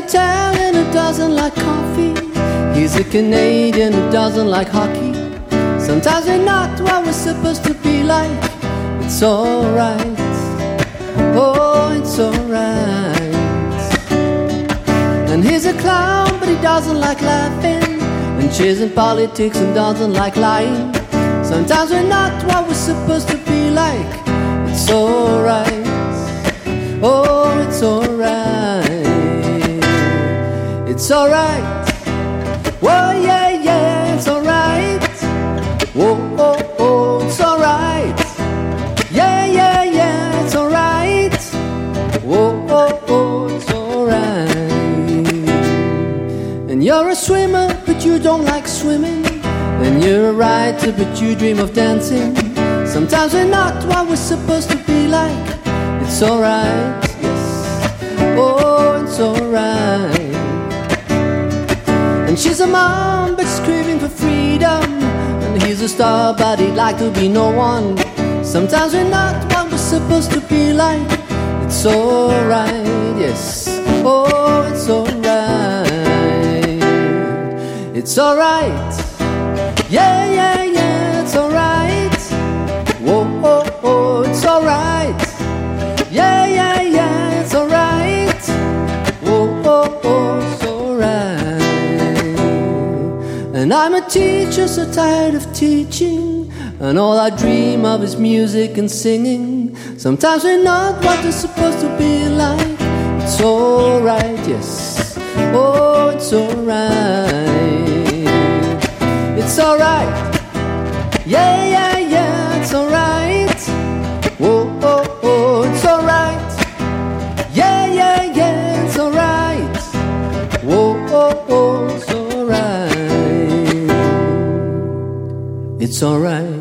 Italian who doesn't like coffee. He's a Canadian who doesn't like hockey. Sometimes we're not what we're supposed to be like. It's alright, oh, it's alright. And he's a clown, but he doesn't like laughing, and chasing politics and doesn't like lying. Sometimes we're not what we're supposed to be like. It's alright, oh, it's alright. It's alright, whoa, yeah, yeah, it's alright. Whoa, oh, oh, it's alright. Yeah, yeah, yeah, it's alright. Whoa, oh, oh, it's alright. And you're a swimmer, but you don't like swimming. And you're a writer, but you dream of dancing. Sometimes we're not what we're supposed to be like. It's alright, yes, oh, it's alright. And she's a mom, but she's craving for freedom. And he's a star, but he'd like to be no one. Sometimes we're not what we're supposed to be like. It's alright, yes, oh, it's alright. It's alright, yeah, yeah, yeah, it's alright. Whoa, oh, oh, it's alright. Yeah, yeah, yeah, it's alright. Whoa, oh, oh, it's alright. And I'm a teacher so tired of teaching, and all I dream of is music and singing. Sometimes we're not what we're supposed to be like. It's alright, yes, oh, it's alright. It's alright, yeah, yeah, yeah, it's alright. Whoa, oh, oh, it's alright. Yeah, yeah, yeah, it's alright. Whoa, oh, oh, it's alright. It's alright.